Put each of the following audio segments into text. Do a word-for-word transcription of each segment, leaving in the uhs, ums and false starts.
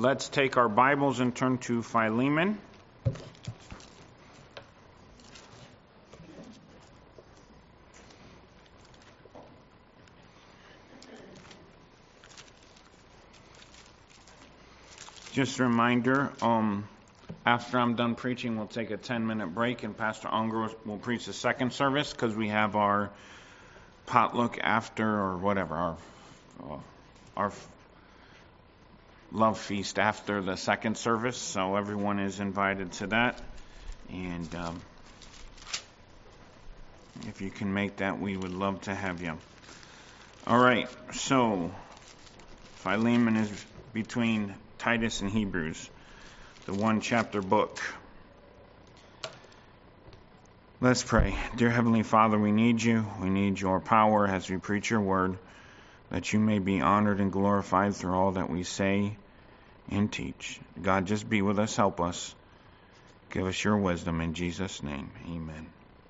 let's take our Bibles and turn to Philemon. Just a reminder, um, after I'm done preaching, we'll take a ten-minute break, and Pastor Unger will preach the second service because we have our potluck after, or whatever, our uh, our love feast after the second service. So everyone is invited to that, and um, if you can make that, we would love to have you. All right, so Philemon is between Titus and Hebrews, the one chapter book. Let's pray. Dear Heavenly Father, we need you. We need your power as we preach your word, that you may be honored and glorified through all that we say and teach. God, just be with us. Help us. Give us your wisdom in Jesus' name. Amen.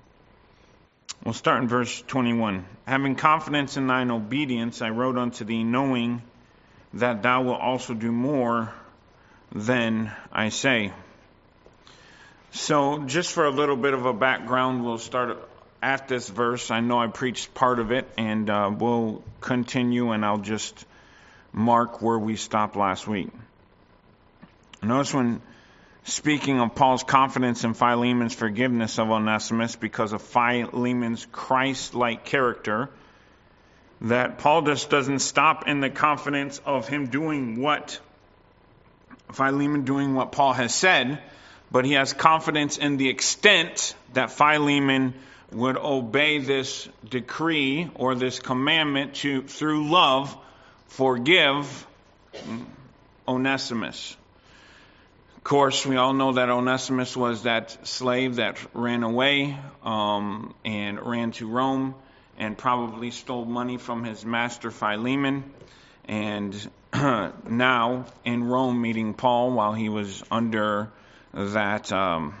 We'll start in verse twenty-one. Having confidence in thine obedience, I wrote unto thee, knowing that thou wilt also do more than I say. So, just for a little bit of a background, we'll start at this verse. I know I preached part of it, and uh, we'll continue, and I'll just mark where we stopped last week. Notice when speaking of Paul's confidence in Philemon's forgiveness of Onesimus because of Philemon's Christ-like character, that Paul just doesn't stop in the confidence of him doing what, Philemon doing what Paul has said, but he has confidence in the extent that Philemon would obey this decree or this commandment to, through love, forgive Onesimus. Of course, we all know that Onesimus was that slave that ran away um, and ran to Rome, and probably stole money from his master Philemon, and now in Rome meeting Paul while he was under that um,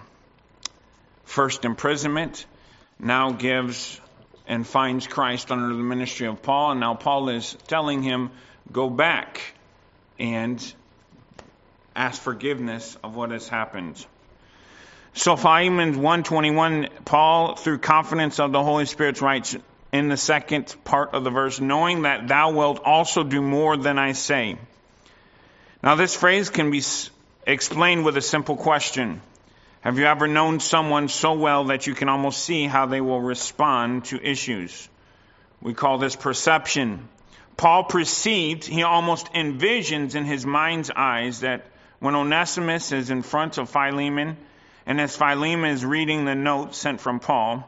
first imprisonment, now gives and finds Christ under the ministry of Paul, and now Paul is telling him, go back and ask forgiveness of what has happened. So Philemon one twenty-one, Paul, through confidence of the Holy Spirit, writes in the second part of the verse, knowing that thou wilt also do more than I say. Now this phrase can be explained with a simple question. Have you ever known someone so well that you can almost see how they will respond to issues? We call this perception. Paul perceived, he almost envisions in his mind's eyes that when Onesimus is in front of Philemon, and as Philemon is reading the note sent from Paul,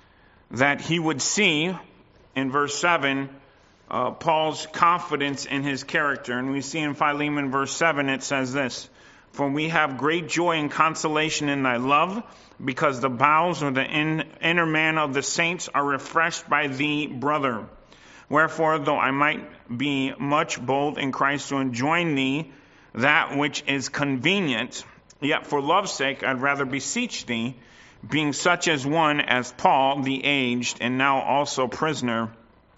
that he would see, in verse seven, uh, Paul's confidence in his character. And we see in Philemon verse seven, it says this, for we have great joy and consolation in thy love, because the bowels of the in, inner man of the saints are refreshed by thee, brother. Wherefore, though I might be much bold in Christ to enjoin thee that which is convenient, yet for love's sake I'd rather beseech thee, being such as one as Paul, the aged, and now also prisoner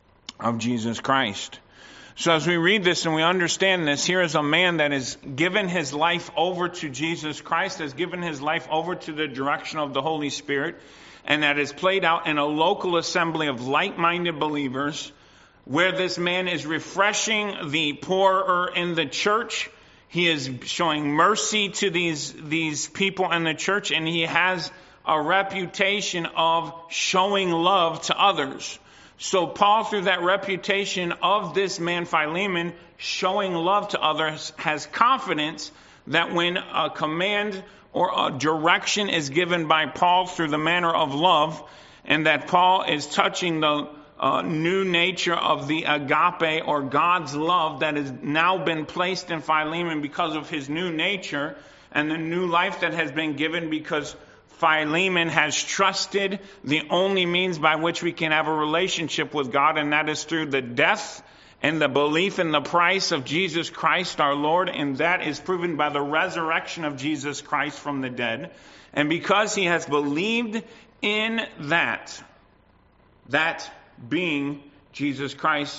of Jesus Christ. So as we read this and we understand this, here is a man that has given his life over to Jesus Christ, has given his life over to the direction of the Holy Spirit, and that is played out in a local assembly of like-minded believers, where this man is refreshing the poorer in the church. He is showing mercy to these, these people in the church, and he has a reputation of showing love to others. So Paul, through that reputation of this man Philemon showing love to others, has confidence that when a command or a direction is given by Paul through the manner of love, and that Paul is touching the uh, new nature of the agape or God's love that has now been placed in Philemon because of his new nature and the new life that has been given because Philemon has trusted the only means by which we can have a relationship with God, and that is through the death and the belief in the price of Jesus Christ our Lord, and that is proven by the resurrection of Jesus Christ from the dead. And because he has believed in that, that being Jesus Christ's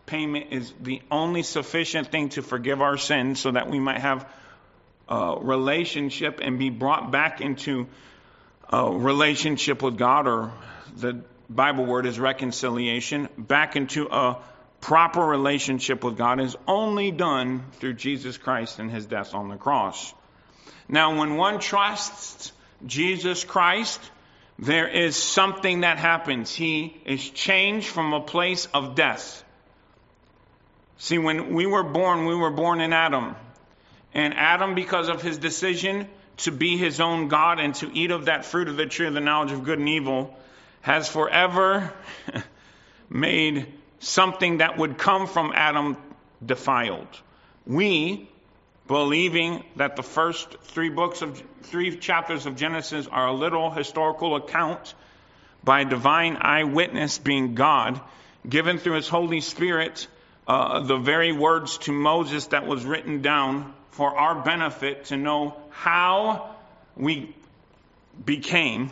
payment is the only sufficient thing to forgive our sins so that we might have a relationship and be brought back into a relationship with God, or the Bible word is reconciliation, back into a proper relationship with God, is only done through Jesus Christ and his death on the cross. Now, when one trusts Jesus Christ, there is something that happens. He is changed from a place of death. See, when we were born, we were born in Adam. And Adam, because of his decision to be his own God and to eat of that fruit of the tree of the knowledge of good and evil, has forever made something that would come from Adam defiled. We, believing that the first three books of three chapters of Genesis are a literal historical account by a divine eyewitness, being God, given through his Holy Spirit, uh, the very words to Moses that was written down for our benefit to know how we became.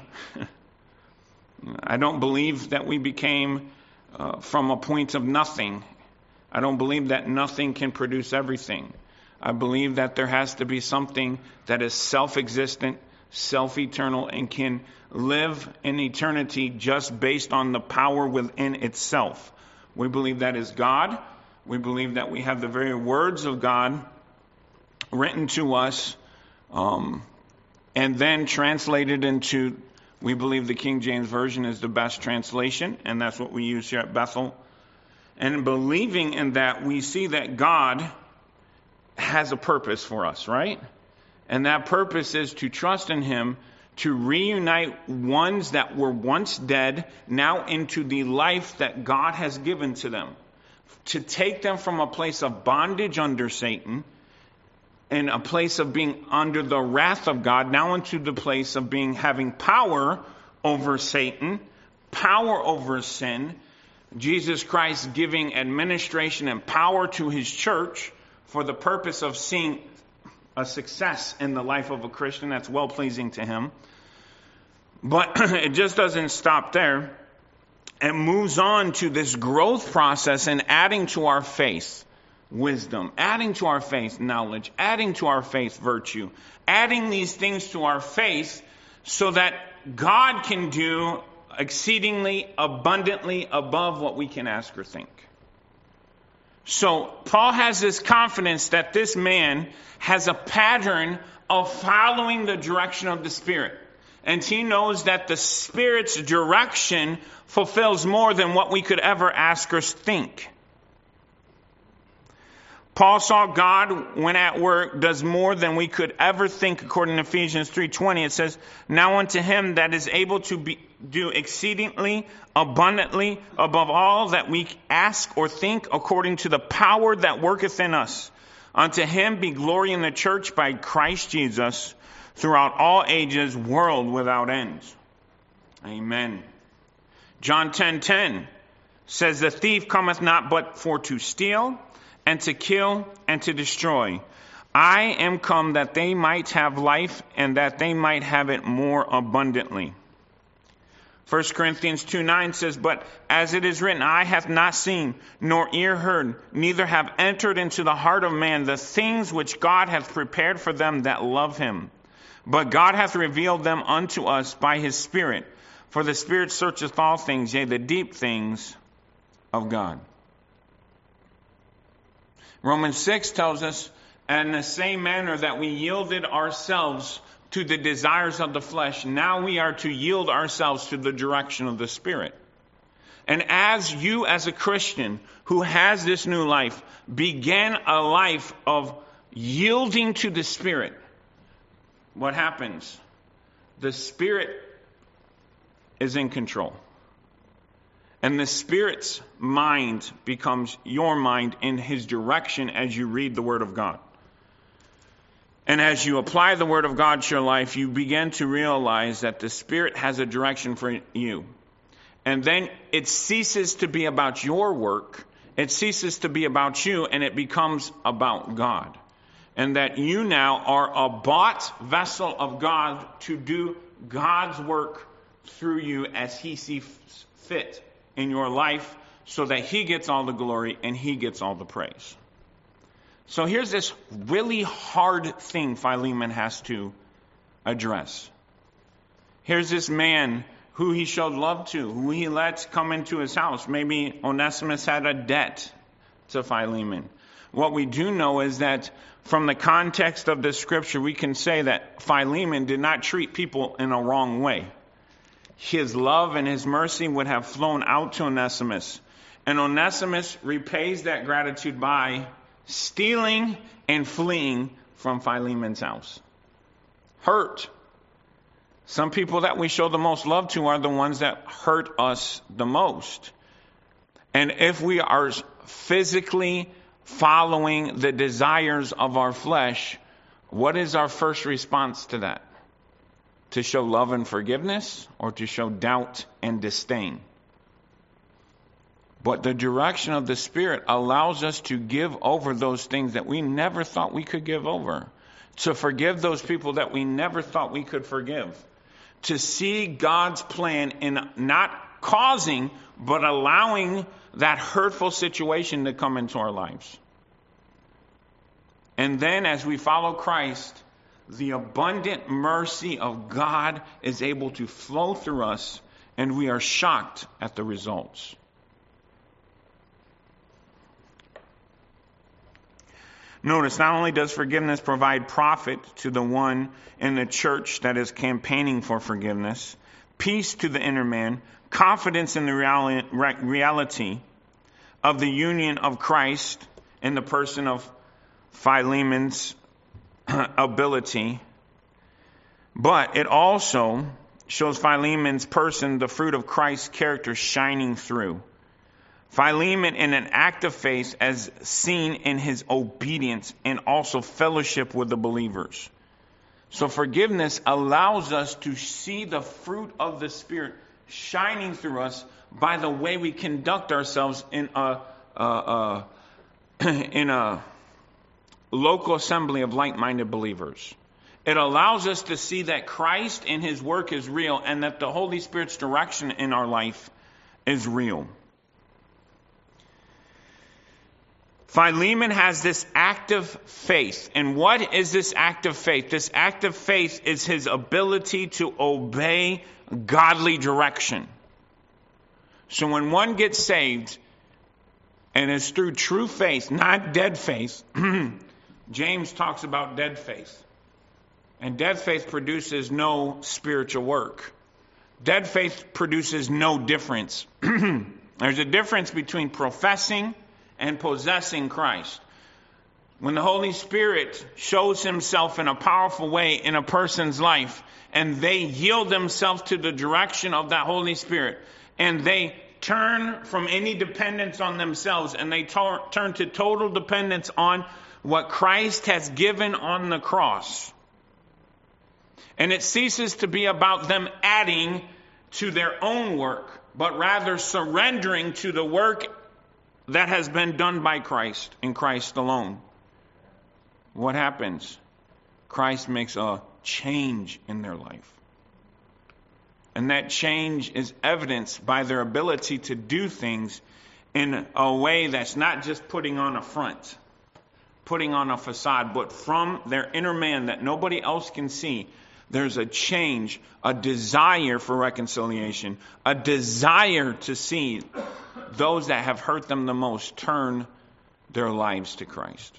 I don't believe that we became uh, from a point of nothing. I don't believe that nothing can produce everything. I believe that there has to be something that is self-existent, self-eternal, and can live in eternity just based on the power within itself. We believe that is God. We believe that we have the very words of God written to us, um, and then translated into, we believe the King James Version is the best translation, and that's what we use here at Bethel. And believing in that, we see that God has a purpose for us, right? And that purpose is to trust in him, to reunite ones that were once dead now into the life that God has given to them. To take them from a place of bondage under Satan and a place of being under the wrath of God, now into the place of being having power over Satan, power over sin. Jesus Christ giving administration and power to his church for the purpose of seeing a success in the life of a Christian that's well-pleasing to him. But it just doesn't stop there. It moves on to this growth process and adding to our faith wisdom, adding to our faith knowledge, adding to our faith virtue, adding these things to our faith so that God can do exceedingly abundantly above what we can ask or think. So Paul has this confidence that this man has a pattern of following the direction of the Spirit. And he knows that the Spirit's direction fulfills more than what we could ever ask or think. Paul saw God, when at work, does more than we could ever think, according to Ephesians three twenty. It says, "Now unto him that is able to be, do exceedingly abundantly above all that we ask or think, according to the power that worketh in us. Unto him be glory in the church by Christ Jesus, throughout all ages, world without end." Amen. John ten ten says, "The thief cometh not but for to steal, and to kill, and to destroy. I am come that they might have life, and that they might have it more abundantly." First Corinthians two nine says, "But as it is written, eye hath not seen, nor ear heard, neither have entered into the heart of man the things which God hath prepared for them that love him. But God hath revealed them unto us by his Spirit. For the Spirit searcheth all things, yea, the deep things of God." Romans six tells us, "In the same manner that we yielded ourselves to the desires of the flesh, now we are to yield ourselves to the direction of the Spirit." And as you, as a Christian who has this new life, begin a life of yielding to the Spirit, what happens? The Spirit is in control. And the Spirit's mind becomes your mind in his direction as you read the Word of God. And as you apply the Word of God to your life, you begin to realize that the Spirit has a direction for you. And then it ceases to be about your work. It ceases to be about you, and it becomes about God. And that you now are a bought vessel of God to do God's work through you as he sees fit in your life, so that he gets all the glory and he gets all the praise. So here's this really hard thing Philemon has to address. Here's this man who he showed love to, who he lets come into his house. Maybe Onesimus had a debt to Philemon. What we do know is that from the context of this scripture, we can say that Philemon did not treat people in a wrong way. His love and his mercy would have flown out to Onesimus. And Onesimus repays that gratitude by stealing and fleeing from Philemon's house. Hurt. Some people that we show the most love to are the ones that hurt us the most. And if we are physically following the desires of our flesh, what is our first response to that? To show love and forgiveness, or to show doubt and disdain? But the direction of the Spirit allows us to give over those things that we never thought we could give over. To forgive those people that we never thought we could forgive. To see God's plan in not causing, but allowing that hurtful situation to come into our lives. And then as we follow Christ, the abundant mercy of God is able to flow through us, and we are shocked at the results. Notice, not only does forgiveness provide profit to the one in the church that is campaigning for forgiveness, peace to the inner man, confidence in the reality of the union of Christ in the person of Philemon's ability, but it also shows Philemon's person, the fruit of Christ's character shining through. Philemon in an act of faith as seen in his obedience and also fellowship with the believers. So forgiveness allows us to see the fruit of the Spirit shining through us by the way we conduct ourselves in a, a, a, in a local assembly of like-minded believers. It allows us to see that Christ and his work is real, and that the Holy Spirit's direction in our life is real. Philemon has this active faith. And what is this active faith? This active faith is his ability to obey godly direction. So when one gets saved, and it's through true faith, not dead faith, James talks about dead faith. And dead faith produces no spiritual work. Dead faith produces no difference. There's a difference between professing and possessing Christ. When the Holy Spirit shows himself in a powerful way in a person's life, and they yield themselves to the direction of that Holy Spirit, and they turn from any dependence on themselves, and they tar- turn to total dependence on what Christ has given on the cross. And it ceases to be about them adding to their own work, but rather surrendering to the work that has been done by Christ, and Christ alone. What happens? Christ makes a change in their life. And that change is evidenced by their ability to do things in a way that's not just putting on a front, putting on a facade, but from their inner man that nobody else can see. There's a change, a desire for reconciliation, a desire to see those that have hurt them the most turn their lives to Christ.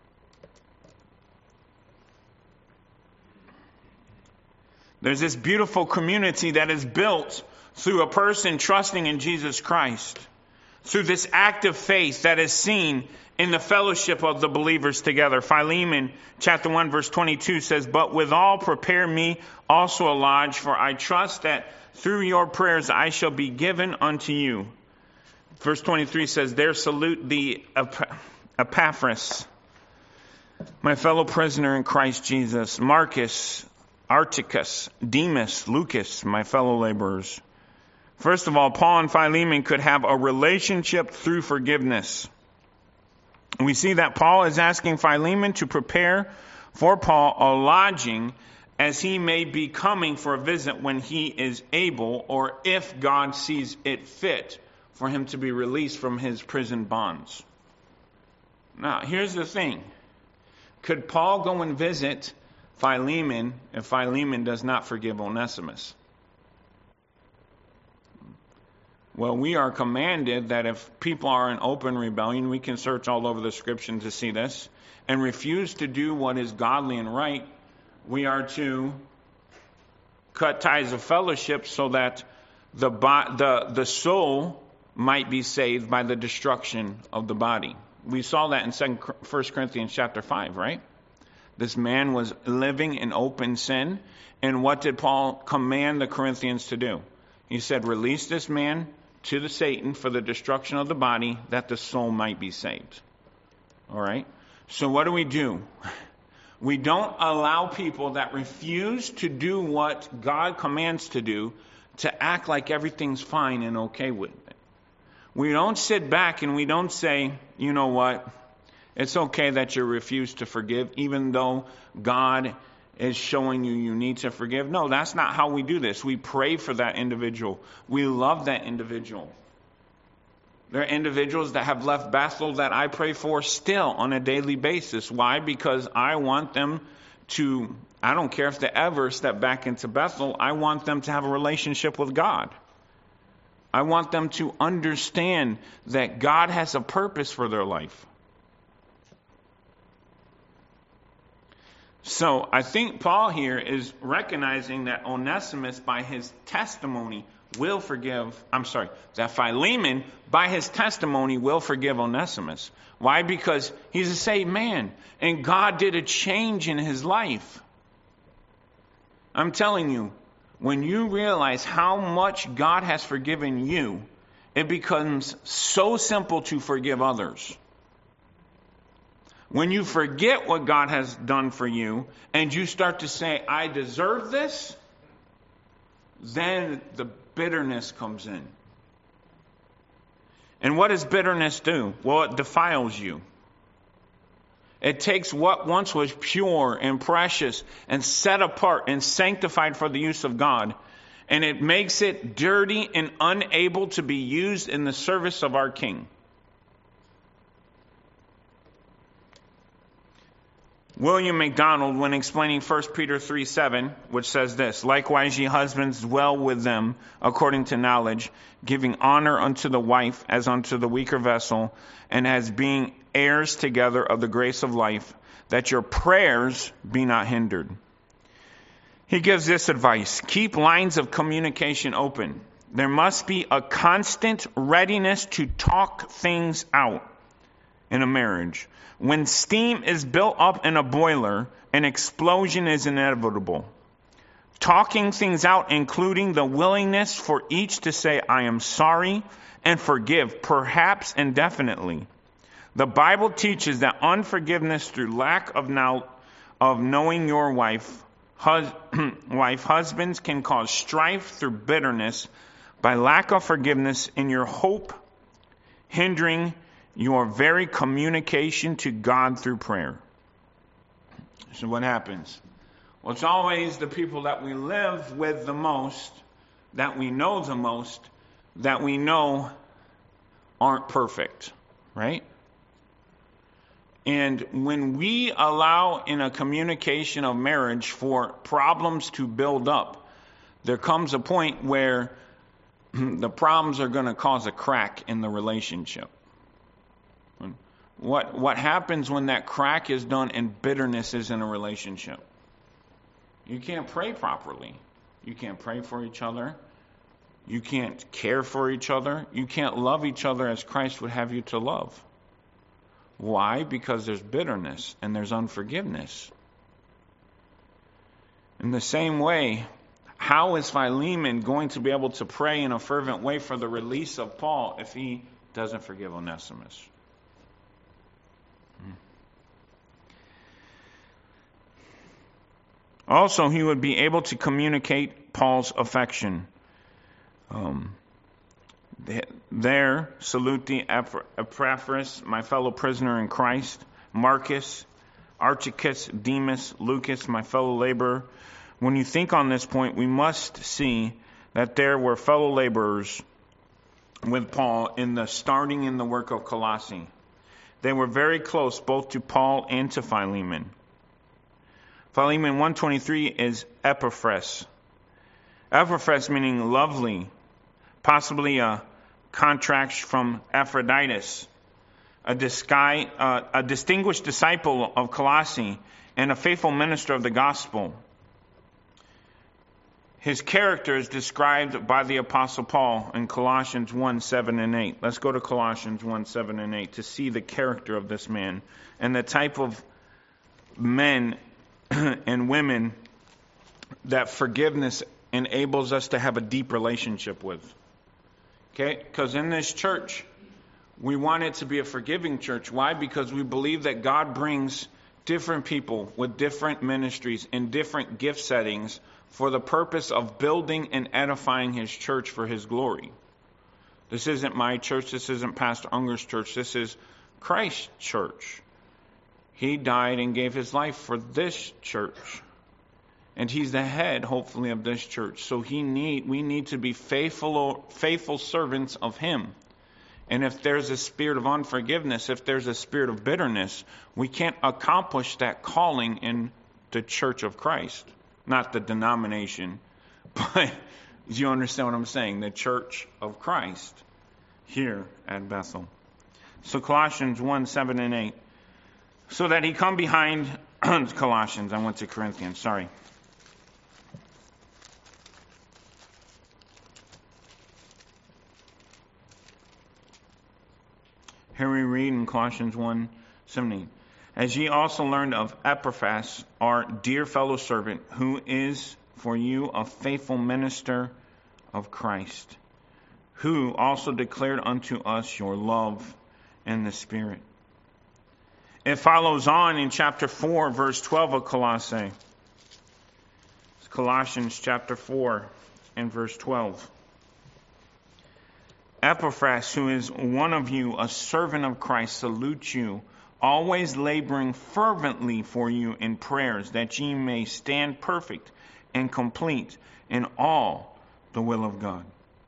There's this beautiful community that is built through a person trusting in Jesus Christ, through this act of faith that is seen in the fellowship of the believers together. Philemon chapter one verse twenty-two says, "But withal prepare me also a lodge, for I trust that through your prayers I shall be given unto you." Verse twenty-three says, "There salute thee Epaphras, my fellow prisoner in Christ Jesus, Marcus, Articus, Demas, Lucas, my fellow laborers." First of all, Paul and Philemon could have a relationship through forgiveness. We see that Paul is asking Philemon to prepare for Paul a lodging, as he may be coming for a visit when he is able, or if God sees it fit for him to be released from his prison bonds. Now, here's the thing. Could Paul go and visit Philemon if Philemon does not forgive Onesimus? Well, we are commanded that if people are in open rebellion, we can search all over the scripture to see this, and refuse to do what is godly and right, we are to cut ties of fellowship so that the the the soul might be saved by the destruction of the body. We saw that in First Corinthians chapter five, right? This man was living in open sin, and what did Paul command the Corinthians to do? He said, release this man to the Satan for the destruction of the body, that the soul might be saved. All right? So what do we do? We don't allow people that refuse to do what God commands to do to act like everything's fine and okay with it. We don't sit back and we don't say, you know what, it's okay that you refuse to forgive, even though God is showing you you need to forgive. No, that's not how we do this. We pray for that individual. We love that individual. There are individuals that have left Bethel that I pray for still on a daily basis. Why? Because I want them to, I don't care if they ever step back into Bethel, I want them to have a relationship with God. I want them to understand that God has a purpose for their life. So I think Paul here is recognizing that Onesimus, by his testimony, will forgive, I'm sorry, that Philemon, by his testimony, will forgive Onesimus. Why? Because he's a saved man, and God did a change in his life. I'm telling you, when you realize how much God has forgiven you, it becomes so simple to forgive others. When you forget what God has done for you and you start to say, I deserve this, then the bitterness comes in. And what does bitterness do? Well, it defiles you. It takes what once was pure and precious and set apart and sanctified for the use of God, and it makes it dirty and unable to be used in the service of our King. William MacDonald, when explaining First Peter three seven, which says this, likewise ye husbands dwell with them according to knowledge, giving honor unto the wife as unto the weaker vessel, and as being heirs together of the grace of life, that your prayers be not hindered. He gives this advice: keep lines of communication open. There must be a constant readiness to talk things out in a marriage. When steam is built up in a boiler, an explosion is inevitable. Talking things out, including the willingness for each to say, I am sorry, and forgive, perhaps indefinitely. The Bible teaches that unforgiveness through lack of now of knowing your wife, hus- wife, husbands can cause strife through bitterness by lack of forgiveness in your hope, hindering your very communication to God through prayer. So what happens? Well, it's always the people that we live with the most, that we know the most, that we know aren't perfect, right? And when we allow in a communication of marriage for problems to build up, there comes a point where the problems are going to cause a crack in the relationship. What what happens when that crack is done and bitterness is in a relationship? You can't pray properly. You can't pray for each other. You can't care for each other. You can't love each other as Christ would have you to love. Why? Because there's bitterness and there's unforgiveness. In the same way, how is Philemon going to be able to pray in a fervent way for the release of Paul if he doesn't forgive Onesimus? Also, he would be able to communicate Paul's affection. Um, there, salute the Epaphras, my fellow prisoner in Christ, Marcus, Archicus, Demas, Lucas, my fellow laborer. When you think on this point, we must see that there were fellow laborers with Paul in the starting in the work of Colossae. They were very close both to Paul and to Philemon. Philemon one twenty-three is Epaphras. Epaphras meaning lovely, possibly a contract from Epaphroditus, a, disguise, uh, a distinguished disciple of Colossae and a faithful minister of the gospel. His character is described by the Apostle Paul in Colossians one, seven and eight. Let's go to Colossians one, seven and eight to see the character of this man and the type of men and women that forgiveness enables us to have a deep relationship with. Okay? Because in this church, we want it to be a forgiving church. Why? Because we believe that God brings different people with different ministries and different gift settings for the purpose of building and edifying His church for His glory. This isn't my church. This isn't Pastor Unger's church. This is Christ's church. He died and gave His life for this church. And He's the head, hopefully, of this church. So he need we need to be faithful, faithful servants of Him. And if there's a spirit of unforgiveness, if there's a spirit of bitterness, we can't accomplish that calling in the church of Christ. Not the denomination, but you understand what I'm saying? The church of Christ here at Bethel. So Colossians one, seven and eight. So that he come behind Colossians. I went to Corinthians, sorry. Here we read in Colossians one, seventeen. As ye also learned of Epaphras, our dear fellow servant, who is for you a faithful minister of Christ, who also declared unto us your love in the Spirit. It follows on in chapter four, verse twelve of Colossae. It's Colossians chapter four and verse twelve. Epaphras, who is one of you, a servant of Christ, salutes you, always laboring fervently for you in prayers, that ye may stand perfect and complete in all the will of God.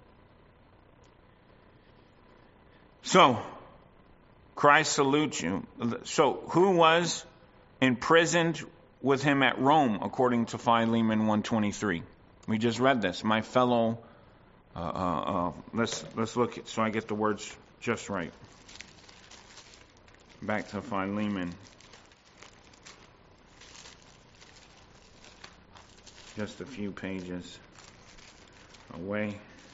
So, Christ salutes you. So, who was imprisoned with him at Rome, according to Philemon one twenty-three? We just read this. My fellow, uh, uh, uh, let's let's look at, so I get the words just right. Back to Philemon. Just a few pages away.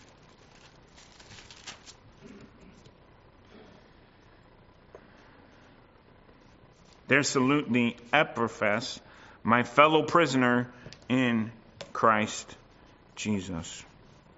There salute thee, Epaphras, my fellow prisoner in Christ Jesus.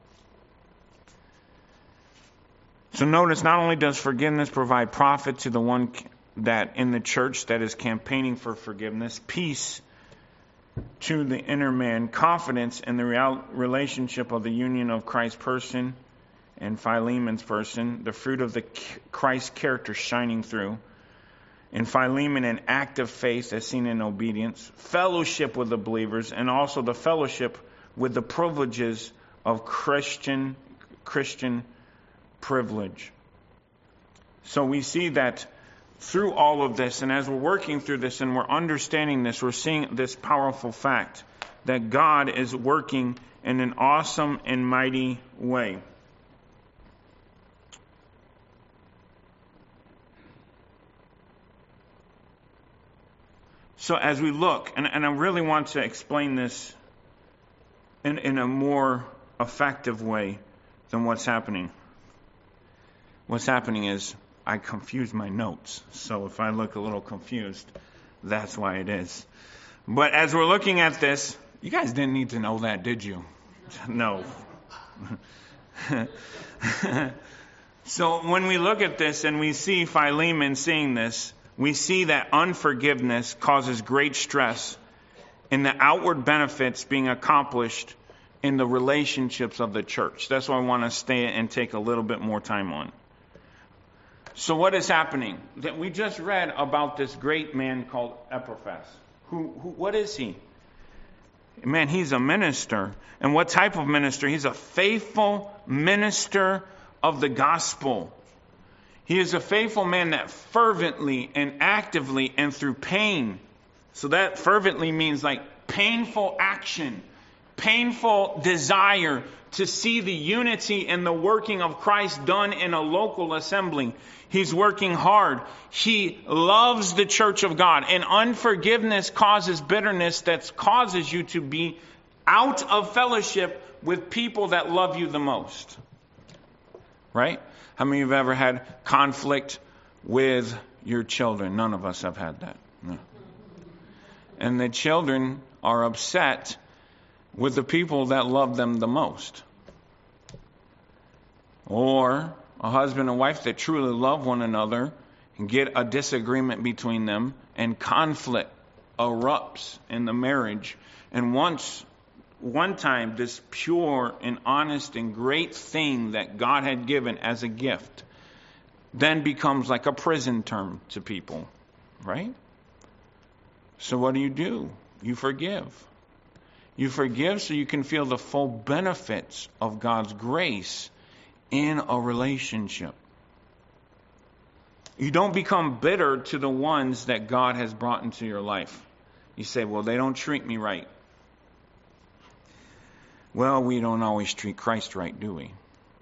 So notice, not only does forgiveness provide profit to the one that in the church that is campaigning for forgiveness, peace to the inner man, confidence in the real relationship of the union of Christ's person and Philemon's person, the fruit of the Christ character shining through. In Philemon, an active faith as seen in obedience, fellowship with the believers, and also the fellowship with the privileges of Christian Christian privilege. So we see that through all of this, and as we're working through this and we're understanding this, we're seeing this powerful fact that God is working in an awesome and mighty way. So as we look, and, and I really want to explain this in, in a more effective way than what's happening. What's happening is I confuse my notes. So if I look a little confused, that's why it is. But as we're looking at this, you guys didn't need to know that, did you? No. So when we look at this and we see Philemon seeing this, we see that unforgiveness causes great stress in the outward benefits being accomplished in the relationships of the church. That's why I want to stay and take a little bit more time on. So what is happening? That we just read about this great man called Epaphras. Who, who, what is he? Man, he's a minister. And what type of minister? He's a faithful minister of the gospel. He is a faithful man that fervently and actively and through pain. So that fervently means like painful action, painful desire to see the unity and the working of Christ done in a local assembly. He's working hard. He loves the church of God. And unforgiveness causes bitterness that causes you to be out of fellowship with people that love you the most. Right? How many of you have ever had conflict with your children? None of us have had that. No. And the children are upset with the people that love them the most. Or a husband and wife that truly love one another and get a disagreement between them, and conflict erupts in the marriage. And once, one time, this pure and honest and great thing that God had given as a gift then becomes like a prison term to people, right? So what do you do? You forgive. You forgive so you can feel the full benefits of God's grace in a relationship. You don't become bitter to the ones that God has brought into your life. You say, well, they don't treat me right. Well, we don't always treat Christ right, do we?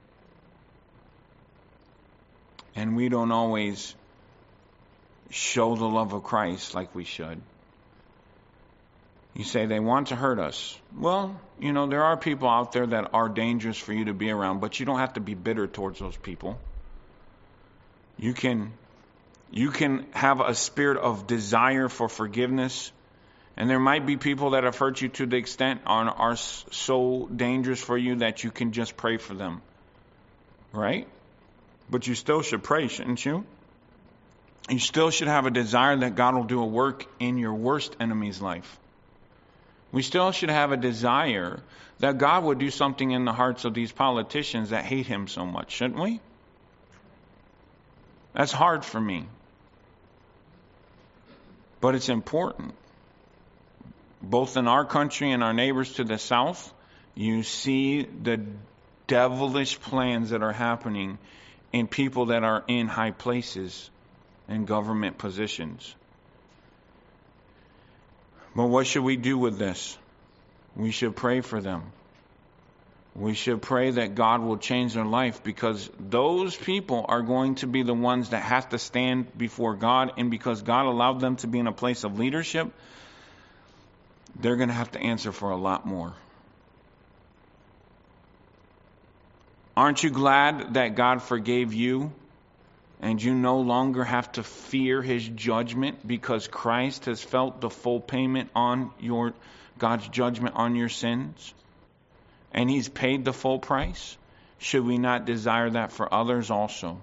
And we don't always show the love of Christ like we should. You say they want to hurt us. Well, you know, there are people out there that are dangerous for you to be around, but you don't have to be bitter towards those people. You can, you can have a spirit of desire for forgiveness. And there might be people that have hurt you to the extent are, are so dangerous for you that you can just pray for them. Right? But you still should pray, shouldn't you? You still should have a desire that God will do a work in your worst enemy's life. We still should have a desire that God would do something in the hearts of these politicians that hate him so much, shouldn't we? That's hard for me. But it's important. Both in our country and our neighbors to the south, you see the devilish plans that are happening in people that are in high places and government positions. But what should we do with this? We should pray for them. We should pray that God will change their life, because those people are going to be the ones that have to stand before God, and because God allowed them to be in a place of leadership, they're going to have to answer for a lot more. Aren't you glad that God forgave you and you no longer have to fear his judgment because Christ has felt the full payment on your God's judgment on your sins? And he's paid the full price? Should we not desire that for others also?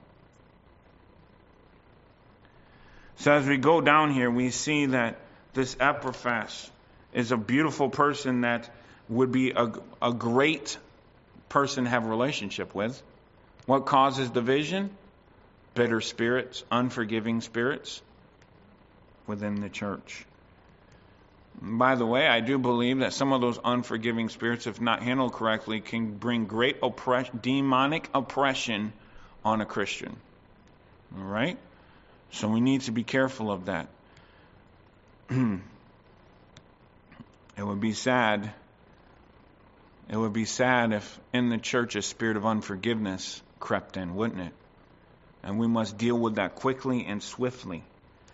So as we go down here, we see that this Epaphras is a beautiful person that would be a, a great person to have a relationship with. What causes division? Bitter spirits, unforgiving spirits within the church. By the way, I do believe that some of those unforgiving spirits, if not handled correctly, can bring great oppress- demonic oppression on a Christian. All right? So we need to be careful of that. It would be sad. It would be sad if in the church a spirit of unforgiveness crept in, wouldn't it? And we must deal with that quickly and swiftly.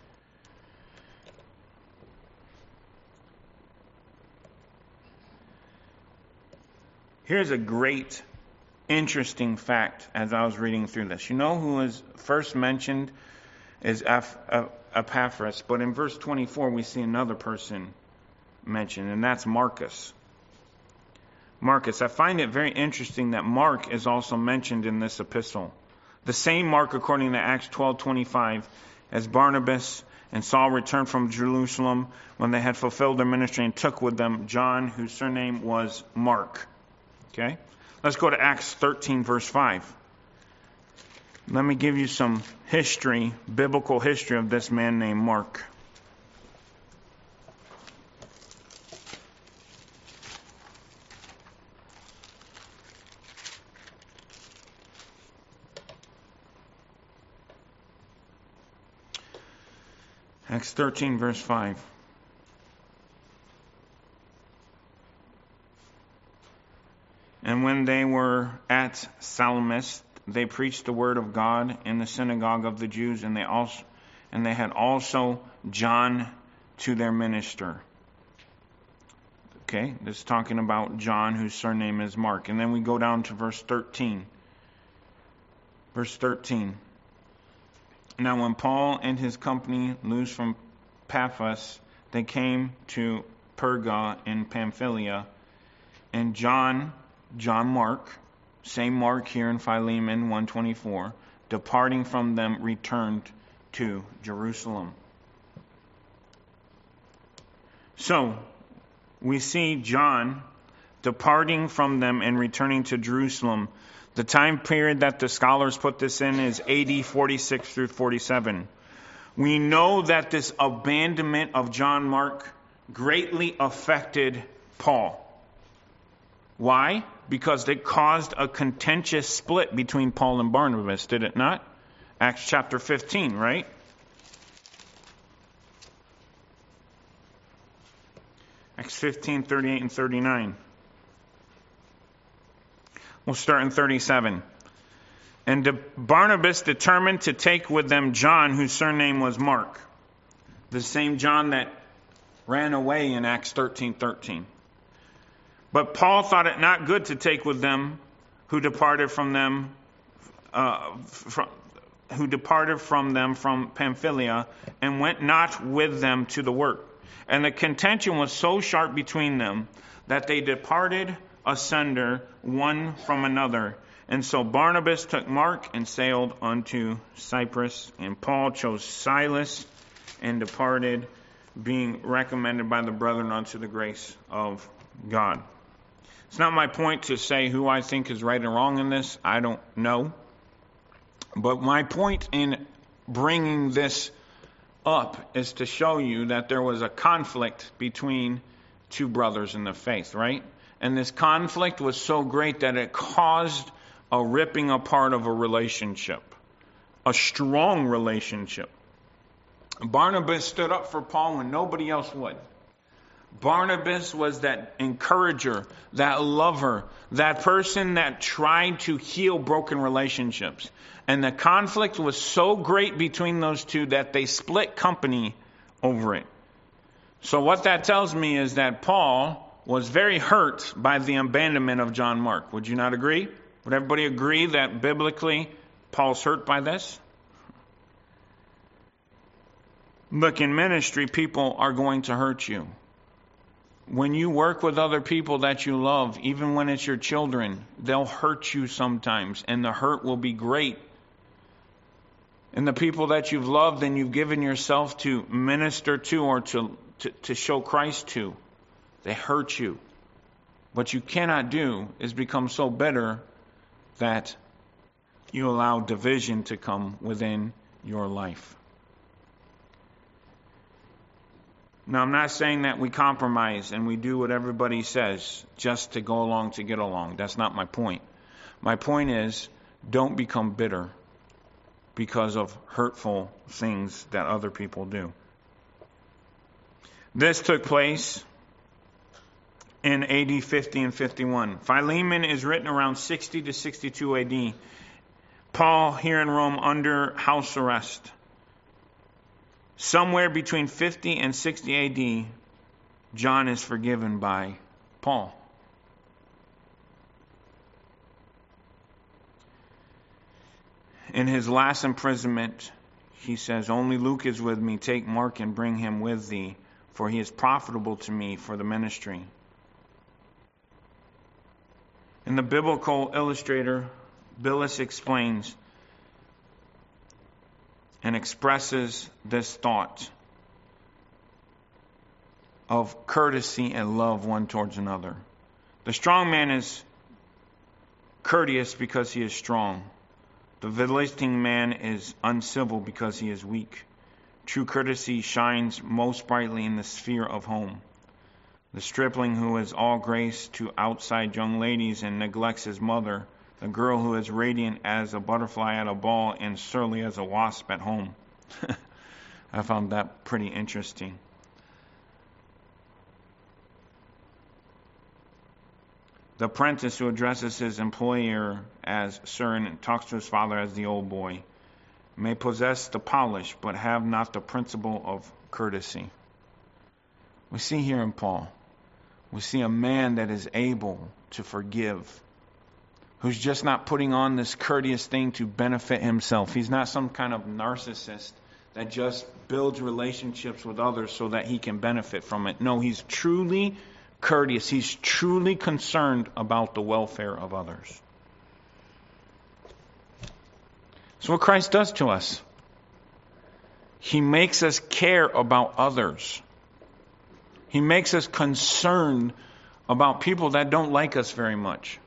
Here's a great, interesting fact as I was reading through this. You know who is first mentioned is Epaphras, but in verse twenty-four we see another person mentioned, and that's Marcus. Marcus. I find it very interesting that Mark is also mentioned in this epistle. The same Mark, according to Acts twelve twenty-five, as Barnabas and Saul returned from Jerusalem when they had fulfilled their ministry, and took with them John, whose surname was Mark. Okay? Let's go to Acts thirteen, verse five. Let me give you some history, biblical history of this man named Mark. Acts thirteen, verse five. And when they were at Salamis, they preached the word of God in the synagogue of the Jews, and they also and they had also John to their minister. Okay, this is talking about John, whose surname is Mark. And then we go down to verse thirteen. Verse thirteen. Now when Paul and his company loosed from Paphos, they came to Perga in Pamphylia, and John, John Mark, same Mark here in Philemon one twenty-four, departing from them returned to Jerusalem. So, we see John departing from them and returning to Jerusalem. The time period that the scholars put this in is A D forty-six through forty-seven. We know that this abandonment of John Mark greatly affected Paul. Why? Because it caused a contentious split between Paul and Barnabas, did it not? Acts chapter fifteen, right? Acts fifteen, thirty-eight and thirty-nine. We'll start in thirty-seven. And De- Barnabas determined to take with them John, whose surname was Mark, the same John that ran away in Acts thirteen thirteen. But Paul thought it not good to take with them who departed from them, uh, from, who departed from them from Pamphylia, and went not with them to the work. And the contention was so sharp between them that they departed asunder one from another. And so Barnabas took Mark and sailed unto Cyprus, and Paul chose Silas and departed, being recommended by the brethren unto the grace of God. It's not my point to say who I think is right and wrong in this. I don't know. But my point in bringing this up is to show you that there was a conflict between two brothers in the faith, right? And this conflict was so great that it caused a ripping apart of a relationship, a strong relationship. Barnabas stood up for Paul when nobody else would. Barnabas was that encourager, that lover, that person that tried to heal broken relationships. And the conflict was so great between those two that they split company over it. So what that tells me is that Paul was very hurt by the abandonment of John Mark. Would you not agree? Would everybody agree that biblically Paul's hurt by this? Look, in ministry, people are going to hurt you. When you work with other people that you love, even when it's your children, they'll hurt you sometimes, and the hurt will be great. And the people that you've loved and you've given yourself to minister to or to, to, to show Christ to, they hurt you. What you cannot do is become so bitter that you allow division to come within your life. Now, I'm not saying that we compromise and we do what everybody says just to go along to get along. That's not my point. My point is, don't become bitter because of hurtful things that other people do. This took place in A D fifty and fifty-one. Philemon is written around sixty to sixty-two A D. Paul here in Rome under house arrest. Somewhere between fifty and sixty A D, John is forgiven by Paul. In his last imprisonment, he says, "Only Luke is with me. Take Mark and bring him with thee, for he is profitable to me for the ministry." In the biblical illustrator, Billis explains and expresses this thought of courtesy and love one towards another. The strong man is courteous because he is strong. The vilificating man is uncivil because he is weak. True courtesy shines most brightly in the sphere of home. The stripling who is all grace to outside young ladies and neglects his mother. The girl who is radiant as a butterfly at a ball and surly as a wasp at home. I found that pretty interesting. The apprentice who addresses his employer as sir and talks to his father as the old boy may possess the polish, but have not the principle of courtesy. We see here in Paul, we see a man that is able to forgive, who's just not putting on this courteous thing to benefit himself. He's not some kind of narcissist that just builds relationships with others so that he can benefit from it. No, he's truly courteous. He's truly concerned about the welfare of others. That's what Christ does to us. He makes us care about others. He makes us concerned about people that don't like us very much.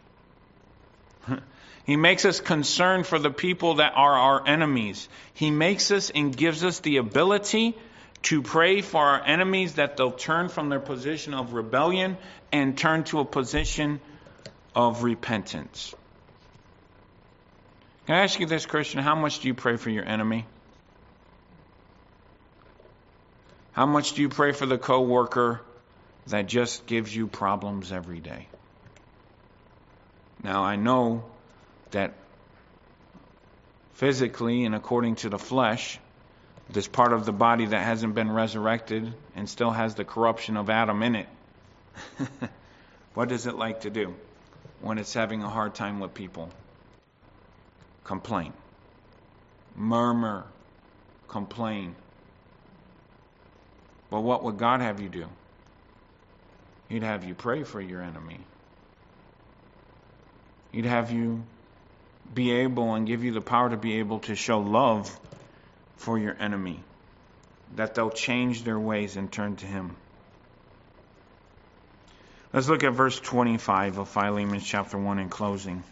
He makes us concerned for the people that are our enemies. He makes us and gives us the ability to pray for our enemies that they'll turn from their position of rebellion and turn to a position of repentance. Can I ask you this, Christian? How much do you pray for your enemy? How much do you pray for the coworker that just gives you problems every day? Now, I know that physically and according to the flesh, this part of the body that hasn't been resurrected and still has the corruption of Adam in it, what does it like to do when it's having a hard time with people? Complain. Murmur. Complain. But what would God have you do? He'd have you pray for your enemy. He'd have you be able and give you the power to be able to show love for your enemy, that they'll change their ways and turn to Him. Let's look at verse twenty-five of Philemon chapter one in closing.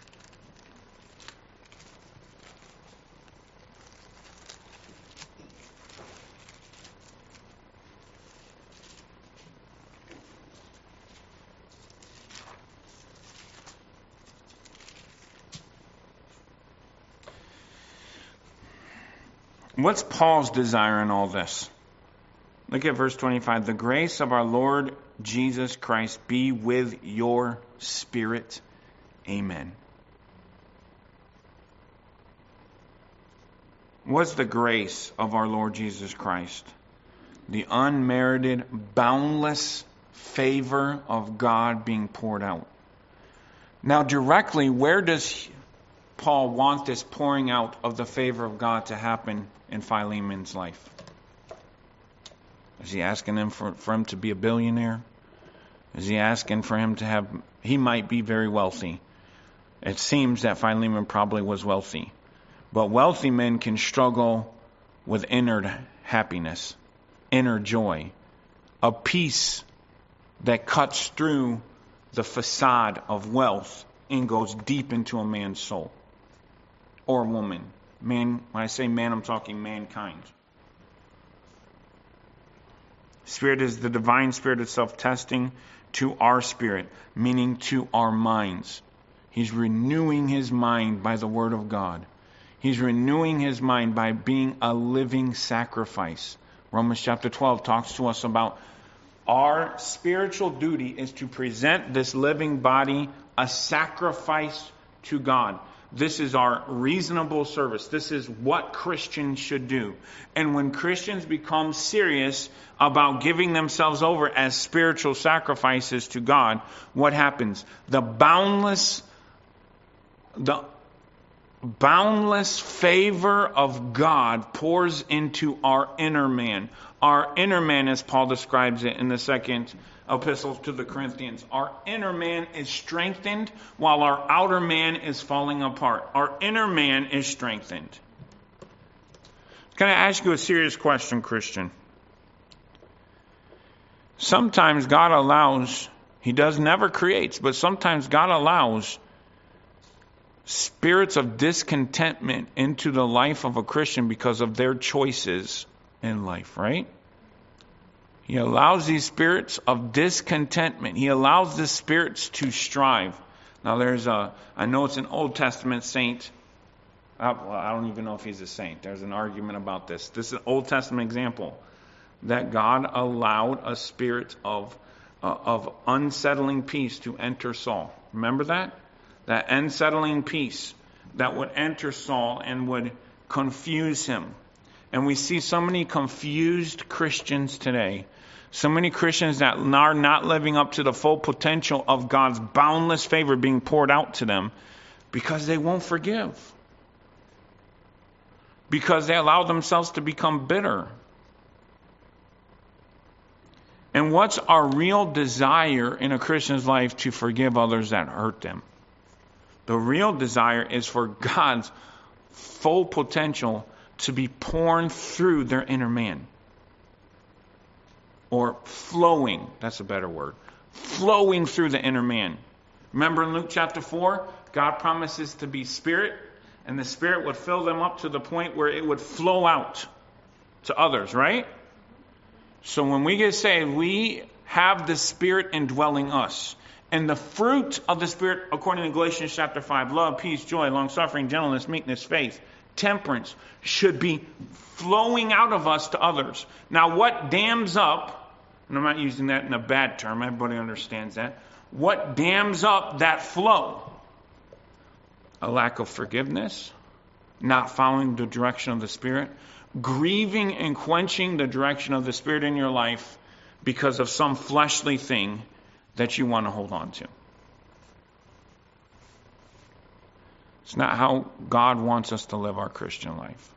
What's Paul's desire in all this? Look at verse twenty-five. The grace of our Lord Jesus Christ be with your spirit. Amen. What's the grace of our Lord Jesus Christ? The unmerited, boundless favor of God being poured out. Now, directly, where does Paul want this pouring out of the favor of God to happen in Philemon's life? Is he asking him for, for him to be a billionaire? Is he asking for him to have... He might be very wealthy. It seems that Philemon probably was wealthy. But wealthy men can struggle with inner happiness, inner joy, a peace that cuts through the facade of wealth and goes deep into a man's soul or woman. Man, when I say man, I'm talking mankind. Spirit is the divine spirit of self-testing to our spirit, meaning to our minds. He's renewing his mind by the word of God. He's renewing his mind by being a living sacrifice. Romans chapter twelve talks to us about our spiritual duty is to present this living body a sacrifice to God. This is our reasonable service. This is what Christians should do. And when Christians become serious about giving themselves over as spiritual sacrifices to God, what happens? The boundless, the boundless favor of God pours into our inner man. Our inner man, as Paul describes it in the second epistle to the Corinthians, our inner man is strengthened while our outer man is falling apart. Our inner man is strengthened. Can I ask you a serious question, Christian? Sometimes God allows, He does never creates, but sometimes God allows spirits of discontentment into the life of a Christian because of their choices in life, right? He allows these spirits of discontentment. He allows the spirits to strive. Now there's a, I know it's an Old Testament saint Uh, well, I don't even know if he's a saint. There's an argument about this. This is an Old Testament example that God allowed a spirit of uh, of unsettling peace to enter Saul. Remember that? That unsettling peace that would enter Saul and would confuse him. And we see so many confused Christians today. So many Christians that are not living up to the full potential of God's boundless favor being poured out to them because they won't forgive. Because they allow themselves to become bitter. And what's our real desire in a Christian's life? To forgive others that hurt them. The real desire is for God's full potential to be poured through their inner man. Or flowing, that's a better word. Flowing through the inner man. Remember in Luke chapter four, God promises to be spirit, and the spirit would fill them up to the point where it would flow out to others, right? So when we get saved, we have the Spirit indwelling us. And the fruit of the Spirit, according to Galatians chapter five, love, peace, joy, long-suffering, gentleness, meekness, faith, temperance, should be flowing out of us to others. Now what dams up, and I'm not using that in a bad term, everybody understands that. What dams up that flow? A lack of forgiveness, not following the direction of the Spirit, grieving and quenching the direction of the Spirit in your life because of some fleshly thing that you want to hold on to. It's not how God wants us to live our Christian life.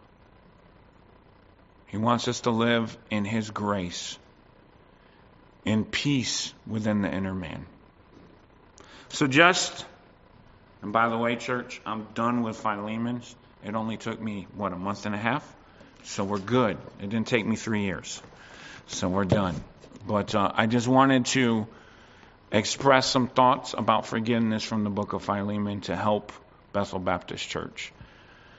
He wants us to live in His grace, in peace within the inner man. So just, and by the way, church, I'm done with Philemon. It only took me, what, a month and a half? So we're good. It didn't take me three years. So we're done. But uh, I just wanted to express some thoughts about forgiveness from the book of Philemon to help Bethel Baptist Church.